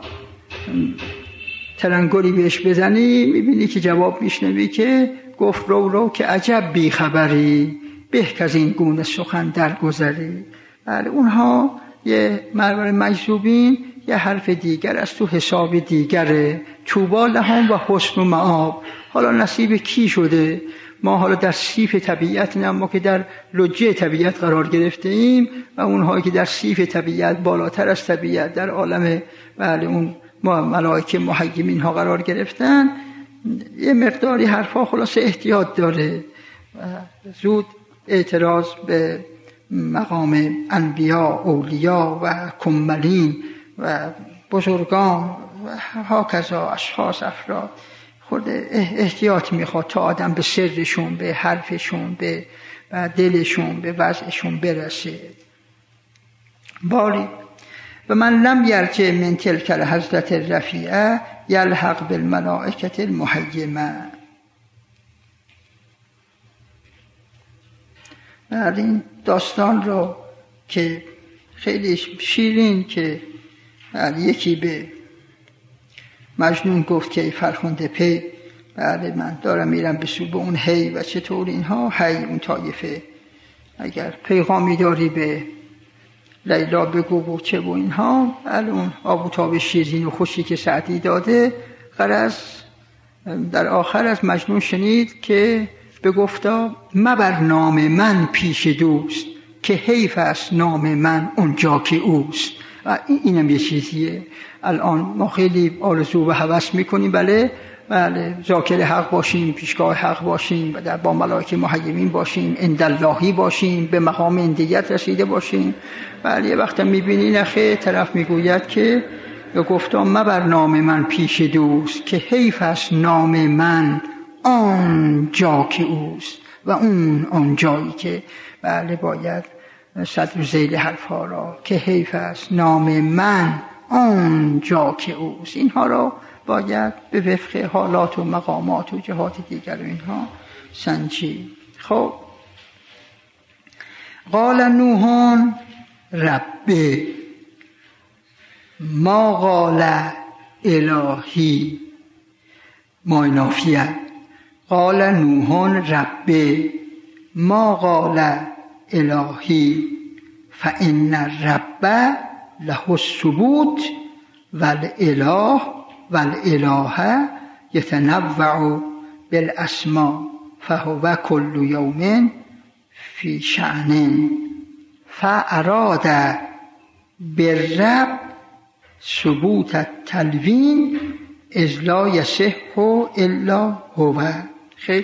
تلنگری بهش بزنی میبینی که جواب میشنوی که گفت رو رو که عجب بی خبری، به که از این گونه سخن درگذری. بله اونها یه مرور مجذوبین یه حرف دیگر از تو حساب دیگره، طوبی لهم و حسن مآب. حالا نصیب کی شده؟ ما حالا در سیف طبیعت نه، ما که در لجه طبیعت قرار گرفته ایم و اونهایی که در سیف طبیعت بالاتر از طبیعت در عالم بله اون ملائکه محیمین ها قرار گرفتن، یه مقداری حرفا خلاص احتیاط داره. زود اعتراض به مقام انبیا، اولیا و کملین و بزرگان و هاکذا اشخاص افراد خود احتیاط میخواد تا آدم به سرشون، به حرفشون، به دلشون، به وضعشون برسه. باری و من لم یرجع من تلک الحضرت الرفیعه یلحق بالملائکه المهیمه. بعد این داستان رو که خیلی شیرین که یکی به مجنون گفت که ای فرخنده پی، بله من دارم میرم به سو به اون هی و چطور اینها هی اون طایفه، اگر پیغامی داری به لیلا بگو و چه و اینها، الان آب و تاب شیرین و خوشی که سعدی داده. غرض در آخر از مجنون شنید که بگفتا مبر نام من پیش دوست، که حیف است نام من اونجا که اوست. و اینم یه چیزیه. الان ما خیلی آرزو و هوس میکنیم بله بله ذاکر حق باشیم، پیشگاه حق باشیم و در با ملائکه محیمین باشیم، عنداللهی باشیم، به مقام اندیت رسیده باشیم. بله یه وقت میبینی نخه طرف میگوید که گفتا مبر نام من پیش دوست، که حیف است نام من آن جا که اوست. و اون آن جایی که بله باید صدر ذیل حرف ها را که حیف است نام من آن جا که اوست، اینها را باید به وفق حالات و مقامات و جهات دیگر و اینها سنجید. خب قال نوح رب ما قال الهی ماینافیه. قال نوح رب ما قال الهی فإن الرب له الثبوت والاله والاله يتنوع بالاسماء فهو كل يوم في شأن فأراد بالرب ثبوت التلوین اذ لا یصح الا هو. خیلی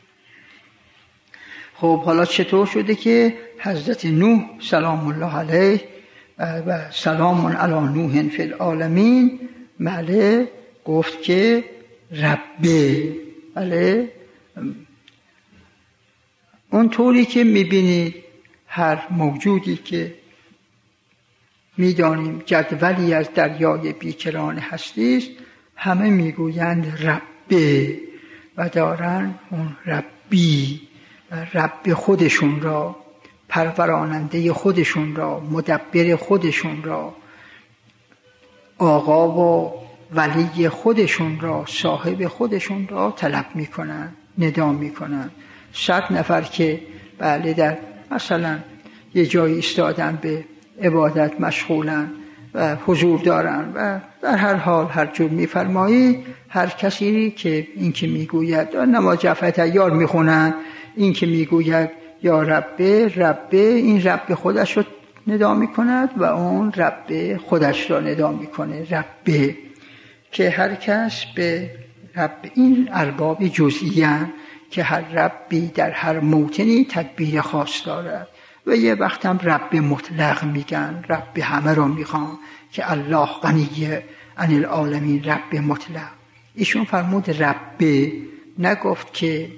خب حالا چطور شده که حضرت نوح سلام الله علیه و سلام علی نوح فی العالمین بله گفت که ربه. بله اون طوری که میبینید هر موجودی که میدانیم جدولی از دریای بیکران هستی است، همه میگویند ربه و دارن اون ربی و رب خودشون را، پروراننده خودشون را، مدبر خودشون را، آقا و ولی خودشون را، صاحب خودشون را طلب میکنن، ندا میکنن. صد نفر که بله در مثلا یه جایی استادن به عبادت مشغولن و حضور دارن و در هر حال هر جور میفرمایی، هر کسی که این که میگوید نماز جعفر تیار میخونن، این که میگوید یا ربه ربه، این رب خودش رو ندا میکند و اون رب خودش را ندا میکنه ربه، که هر کس به رب این ارباب جزئیان که هر ربی در هر موطنی تدبیر خاص دارد. و یه وقت هم رب مطلق میگن، رب همه رو میخوان که الله غنیه عن العالمین، رب مطلق. ایشون فرمود رب، نگفت که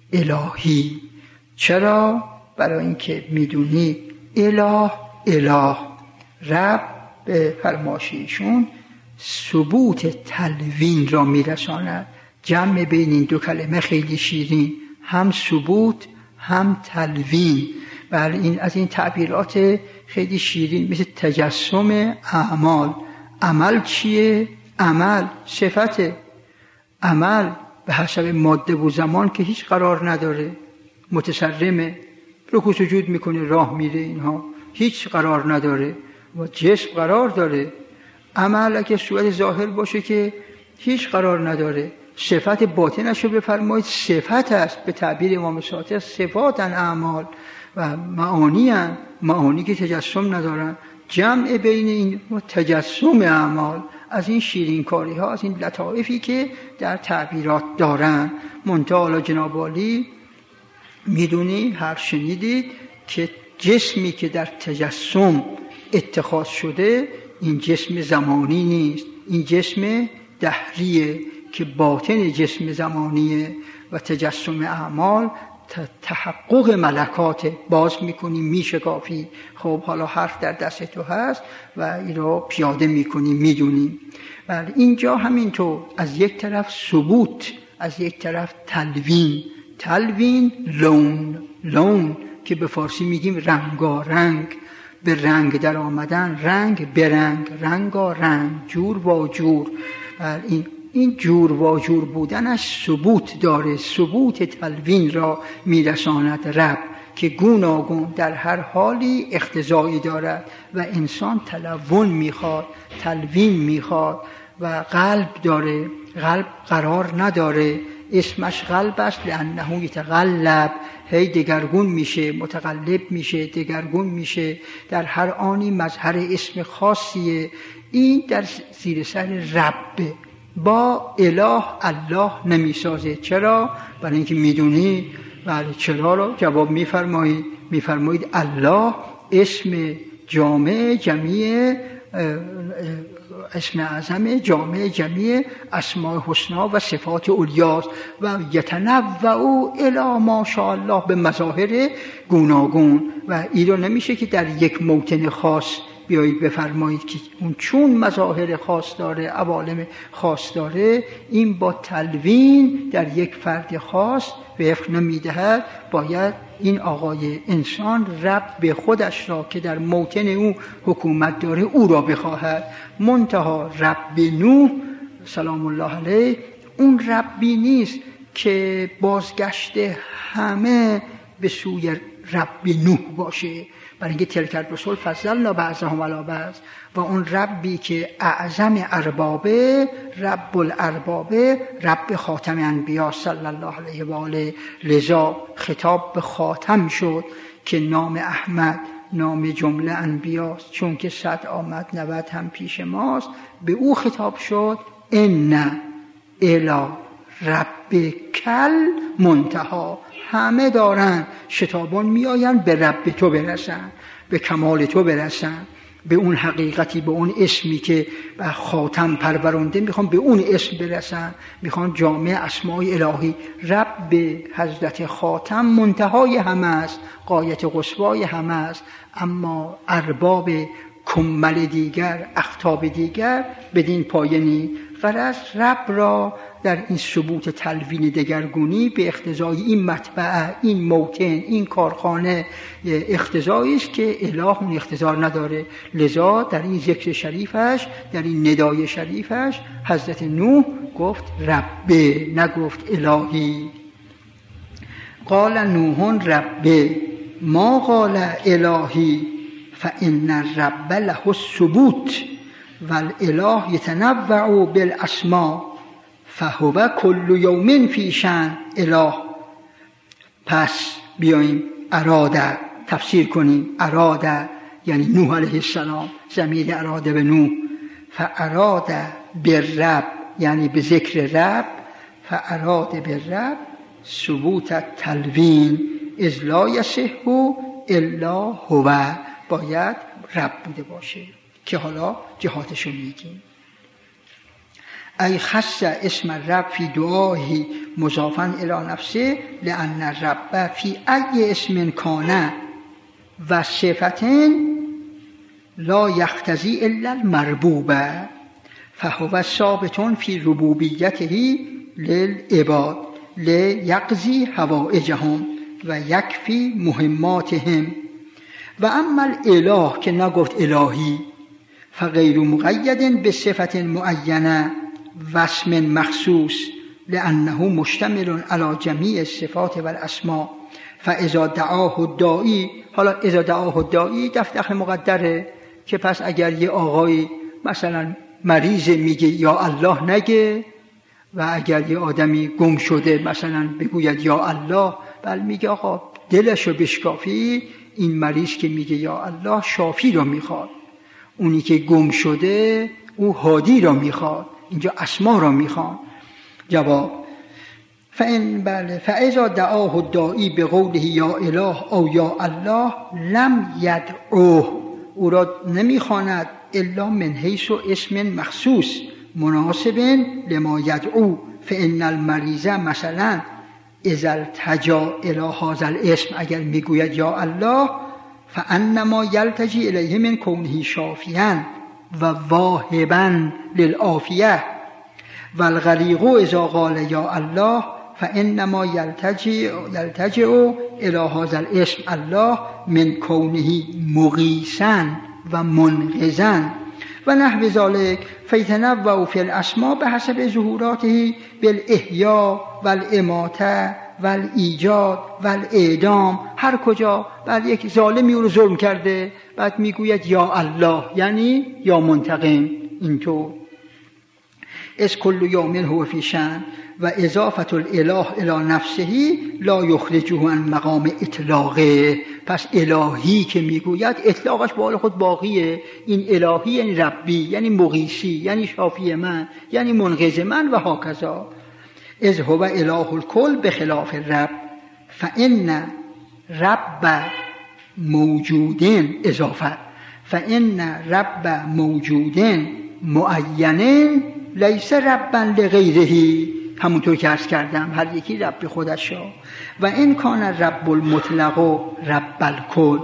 الهی. چرا؟ برای اینکه میدونی اله اله رب به فرمایش ایشون ثبوت تلوین را میرساند. جمع بین این دو کلمه خیلی شیرین، هم ثبوت هم تلوین. بله این از این تعبیرات خیلی شیرین، مثل تجسم اعمال. عمل چیه؟ عمل صفت عمل به حسب ماده و زمان که هیچ قرار نداره، متصرمه، رکوع سجود میکنه، راه میره، اینها هیچ قرار نداره. و جسم قرار داره. عمل اگه صورت ظاهر باشه که هیچ قرار نداره. صفت باطنش رو بفرمایید صفت است، به تعبیر امام ساطع صفاتن اعمال و معانی هن. معانی که تجسم ندارن. جمع بین این تجسم اعمال از این شیرین کاری ها، از این لطائفی که در تعبیرات دارن. منتها جناب عالی میدونی، هر شنیدید که جسمی که در تجسم اتخاذ شده این جسم زمانی نیست، این جسم دهریه که باطن جسم زمانیه. و تجسم اعمال تحقق ملکات، باز میکنی میشکافی. خب حالا حرف در دست تو هست و این رو پیاده میکنی، میدونی. ولی اینجا همینطور از یک طرف ثبوت، از یک طرف تلوین. تلوین لون، لون که به فارسی میگیم رنگارنگ، به رنگ در آمدن، رنگ به رنگ، رنگا رنگ، جور با جور. این این جور و جور بودنش ثبوت داره، ثبوت تلوین را میرساند رب، که گوناگون در هر حالی اقتضایی دارد و انسان تلون میخواد، تلوین میخواد و قلب داره. قلب قرار نداره، اسمش قلب است لانه یتقلب، هی دگرگون میشه، متقلب میشه، دگرگون میشه، در هر آنی مظهر اسم خاصیه. این در زیر سر رب با اله الله نمیسازه. چرا؟ برای اینکه میدونی. ولی چرا رو جواب میفرمایید میفرمایید الله اسم جامع جمیع، اسم اعظم جامع جمیع اسماء حسنا و صفات اولیاست و یتنوع الی ما شاء الله به مظاهر گوناگون. و این رو نمیشه که در یک موطن خاص بیایید بفرمایید که اون چون مظاهر خاص داره، عوالم خاص داره، این با تلوین در یک فرد خاص وفق نمیدهد. باید این آقای انسان رب خودش را که در موطن او حکومت داره او را بخواهد. منتها رب نوح سلام الله علیه اون ربی نیست که بازگشت همه به سوی رب نوح باشه، برای اینکه تلک الرسل فضلنا بعضهم علی بعض. و اون ربی که اعظم اربابه، رب الاربابه، رب خاتم انبیا صلی الله علیه و آله، لذا خطاب به خاتم شد که نام احمد نام جمله انبیاست، چون که صد آمد نود هم پیش ماست. به او خطاب شد ان الی رب کل منتها. همه دارن شتابان میآیند به رب تو برسن، به کمال تو برسن، به اون حقیقتی، به اون اسمی که خاتم پرورنده، میخوان به اون اسم برسن، میخوان جامع اسماء الهی. رب حضرت خاتم منتهای همه است، غایت قصوای همه است، اما ارباب کمل دیگر، اقطاب دیگر بدین پایینی. غرض رب را در این ثبوت تلوین دگرگونی به اقتضای این مطبعه، این موطن، این کارخانه اقتضایی است که اله اون اقتضا نداره. لذا در این ذکر شریفش، در این ندای شریفش، حضرت نوح گفت رب، نگفت الهی. قال نوح رب ما قال الهی فإن الرب له الثبوت والاله يتنوع بالاسماء فهو كل يوم في شأن اله. پس بیاییم اراده تفسیر کنیم. اراده یعنی نوح علیه السلام، ضمیر اراده به نوح. فاراده بالرب یعنی به ذکر رب، فاراده بالرب ثبوت التلوین اذ لا یصح الا هو. باید رب بوده باشه که حالا جهاتشو میگیم. ای خص اسم رب فی دعایی مضافا الی نفسه لان الرب فی ای اسم کانه و صفتن لا یقتضی الا المربوبه فهو ثابت فی ربوبیته للعباد لیقضی حوائجهم و یکفی مهماتهم. و اما الاله که نگفت الهی فغیر مقید به صفت معینه و اسم مخصوص لانه مشتمل علی جمیع الصفات و الاسماء. فاذا دعاه الداعی، حالا اذا دعاه الداعی دفتر مقدره که پس اگر یه آقای مثلا مریض میگه یا الله نگه، و اگر یه آدمی گم شده مثلا بگوید یا الله، بل میگه آقا دلشو بشکافی، این مریض که میگه یا الله شافی رو میخواد، اونی که گم شده او هادی رو میخواد. اینجا اسما رو میخواد. جواب فإن بله فإذا دعاه الداعی بقوله یا اله او یا الله لم یدعوه، او را نمیخواند الا من حیث اسم مخصوص مناسب لما یدعو. فإن المریض مثلا اذا التجا الی هذا الاسم، اگر میگوید یا الله فانما یلتجی الیه من کونه شافیا و واهبا للعافیه. والغریق اذا قال یا الله فانما یلتجی یلتجی الی هذا الاسم الله من کونه مغیثا و منقذا و نحو ذلك. فیتنوع فی الاسماء بحسب ظهوراته بالاحیاء والاماته و ایجاد و اعدام، هر کجا بعد یک ظالمی او رو ظلم کرده بعد میگوید یا الله، یعنی یا منتقم. اینطور از کل یوم هو فی شأن و اضافه الاله الی نفسه لا یخرجه عن مقام اطلاقه. پس الهی که میگوید اطلاقش به حال خود باقیه. این الهی یعنی ربی، یعنی مغیثی، یعنی شافی من، یعنی منقذ من و هاکذا. از هو اله الکل بخلاف رب، فان رب موجود اضافه، فان رب موجود معین لیس ربا لغیره. همونطور که عرض کردم هر یکی رب خودش را. و این کان رب المطلق و رب الکل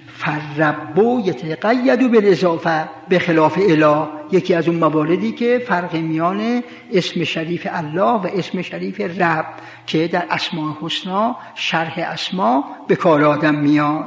فالرب یتقید بالاضافه بخلاف اله. یکی از اون مواردی که فرق میان اسم شریف الله و اسم شریف رب که در اسماء الحسنا شرح اسما به کار آدم میاد.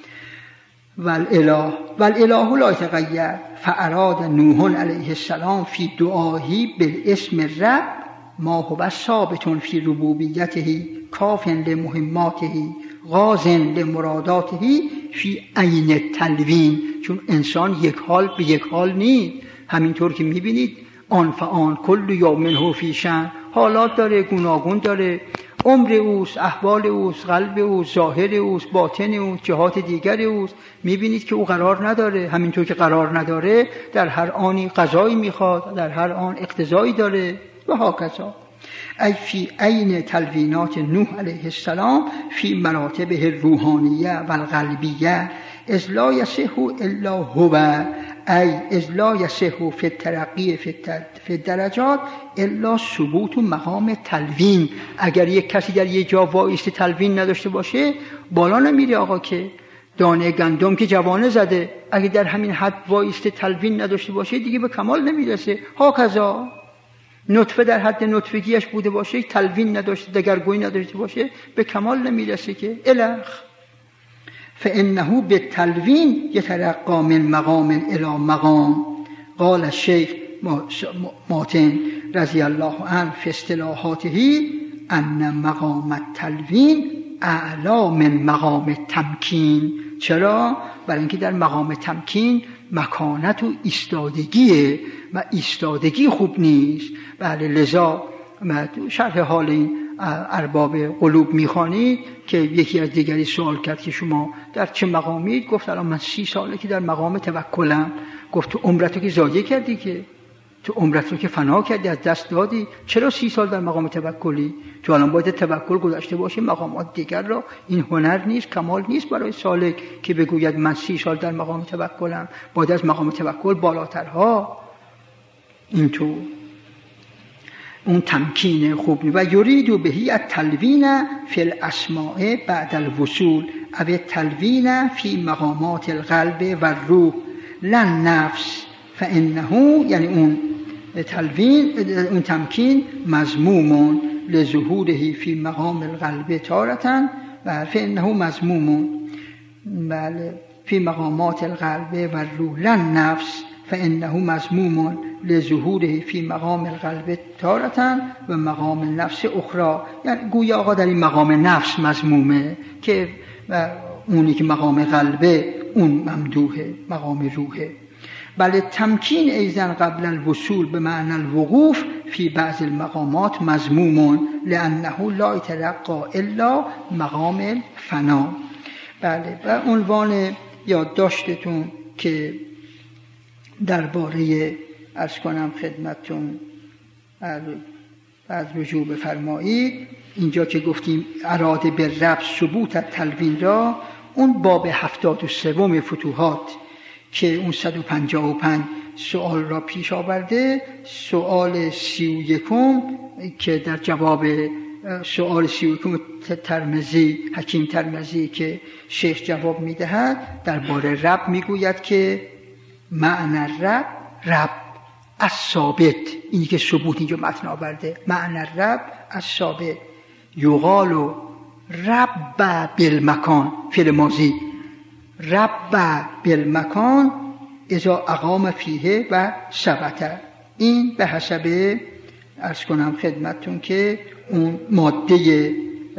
والاله والاله لا یتقید فاراد نوح علیه السلام فی دعایی بالاسم رب ما هو ثابت فی ربوبیته کاف لمهماته غاز لمراداته فی عین التلوین. چون انسان یک حال به یک حال نیست. همینطور که میبینید آن فآن کل یوم هو فی شأن، حالات داره، گوناگون داره، عمر اوست، احوال اوست، قلب اوست، ظاهر اوست، باطن اوست، جهات دیگر اوست. میبینید که او قرار نداره. همینطور که قرار نداره در هر آنی قضایی میخواد، در هر آن اقتضایی داره و هاکذا. ای فی عین تلوینات نوح علیه السلام فی مراتبه الروحانیه و القلبیه اذ لا یصح الا هو، ای اذ لا یصح فی الترقی فی الدرجات الا ثبوت مقام تلوین. اگر یک کسی در یک جا وایست تلوین نداشته باشه بالا نمیره. آقا که دانه گندم که جوانه زده، اگر در همین حد وایست تلوین نداشته باشه دیگه به کمال نمیرسه. هاکذا نطفه در حد نطفگیش بوده باشه، تلوین نداشته، دگرگویی نداشته باشه، به کمال نمیرسه که الخ. فانه بالتلوین یترقى من مقام الی مقام. قال الشیخ ماتن رضی الله عنه فی اصطلاحاته ان مقام التلوین اعلی من مقام تمکین. چرا؟ برای اینکه در مقام تمکین مکانت و ایستادگیه و ایستادگی خوب نیست. بله، لذا شرح حال این ارباب قلوب میخوانید که یکی از دیگری سوال کرد که شما در چه مقامید؟ گفت الان من سی ساله که در مقام توکلم. گفت تو عمرتو که ضایع کردی، که تو عمرت رو که فنا کردی، از دست دادی، چرا سی سال در مقام توکلی؟ تو الان باید توکل گذاشته باشی مقامات دیگر را. این هنر نیست، کمال نیست برای سالک که بگوید من سی سال در مقام توکلم. باید از مقام توکل بالاترها. اینطور اون تمکین خوب نیست. و یرید بهی التلوین فی الاسماء بعد الوصول او التلوین فی مقامات القلب و الروح لن نفس فانه، یعنی اون تلوین، اون تمکین مذموم لظهوره فی مقام القلب تارة و فانه مذموم بله فی مقامات القلب و الروح لن نفس فانه مذموم لظهوره فی مقام القلب تارة و مقام النفس اخرى. یعنی گویا آقا در این مقام نفس مذمومه که اونی که مقام قلبه اون ممدوحه، مقام روحه. بل تمکین ایضا قبل الوصول به معنی الوقوف فی بعض المقامات مذموم لانه لا يترقى الا مقام الفنا. بله، و عنوان یادداشتتون که درباره عرض کنم خدمتتون بعد رجوع بفرمایید، اینجا که گفتیم اراده به رب ثبوت تلوین را، اون باب هفتاد و سوم فتوحات که اون صد و پنجاه و پنج سوال را پیش آورده، سوال سی و یکم که در جواب سوال سی و یکم ترمذی، حکیم ترمذی که شیخ جواب میدهد درباره رب میگوید که معنی رب رب الثابت، اینی که ثبوت اینجا متن آورده، معنی رب الثابت یقال رب بالمکان، فعل ماضی، رب بالمکان اذا اقام فیه و ثبت. این به حسب عرض کنم خدمتتون که اون ماده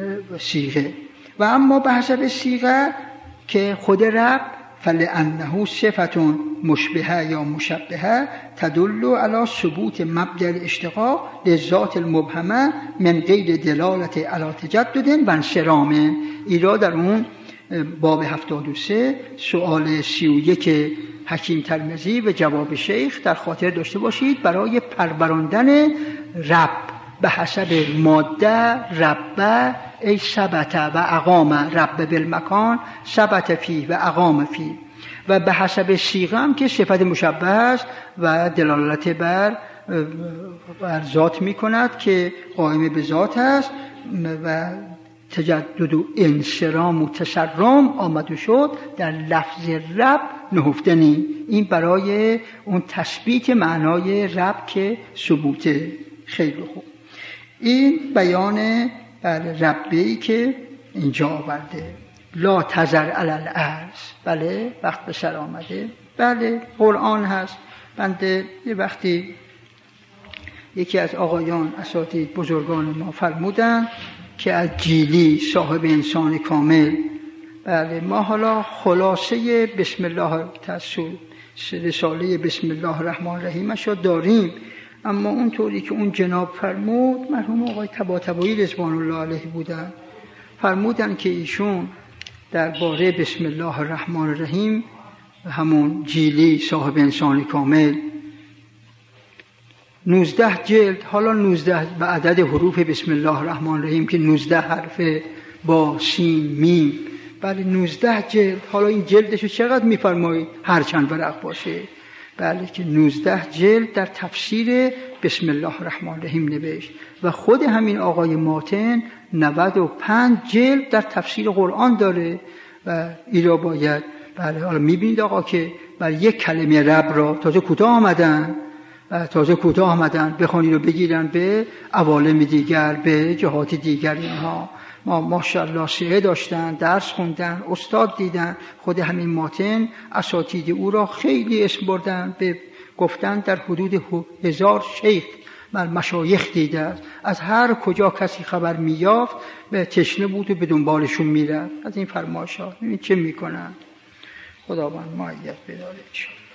صیغه. و اما به حسب صیغه که خود رب فلانه صفت مشبهه یا مشبهه تدل علی ثبوت مبدأ الاشتقاق للذات المبهمه من غیر دلالت علی تجدد و انصرام. ایرا در اون باب هفتاد و سه سوال سی و یک حکیم ترمذی و جواب شیخ در خاطر داشته باشید برای پروراندن رب به حسب ماده رب ای ثبت و اقام رب بالمکان ثبت فی و اقام فی، و به حسب صیغه هم که صفت مشبه است و دلالت بر بر ذات می کند که قائم به ذات است و تجدد و انصرام و تسرم آمد و شد در لفظ رب نهفتنی. این برای اون تثبیت معنای رب که ثبوته. خیلی خوب. این بیان ربی که اینجا آورده. لا تذر علی الارض، بله وقت به سر آمده، بله قرآن هست. بنده یه وقتی یکی از آقایان اساتید بزرگان ما فرمودن که از جیلی صاحب انسان کامل، بله ما حالا خلاصه بسم الله تسل رساله بسم الله الرحمن الرحیم شو داریم، اما اونطوری که اون جناب فرمود، مرحوم آقای طباطبایی رضوان الله علیه بودن، فرمودن که ایشون درباره بسم الله الرحمن الرحیم همون جیلی صاحب انسان کامل نوزده جلد، حالا نوزده به عدد حروف بسم الله الرحمن الرحیم که نوزده حرف با سین میم، بله نوزده جلد، حالا این جلدشو چقدر میفرمایید هر چند ورق باشه، بله که نوزده جلد در تفسیر بسم الله الرحمن الرحیم نوشت و خود همین آقای ماتن نود و پنج جلد در تفسیر قرآن داره و اینا باید، بله حالا میبینید آقا که بر یک کلمه رب را تازه کوتاه آمدن تازه کوتاه آمدن بخونید و بگیرن به عوالم دیگر، به جهات دیگر. اینها ما ماشاءالله سعه داشتن، درس خوندن، استاد دیدن. خود همین ماتن اساتید او را خیلی اسم بردن، به گفتن در حدود هزار شیخ من مشایخ دیده. از هر کجا کسی خبر میافت به تشنه بود و به دنبالشون میرفت. از این فرمایشات ببین چه میکنن. خداوند معید بداره.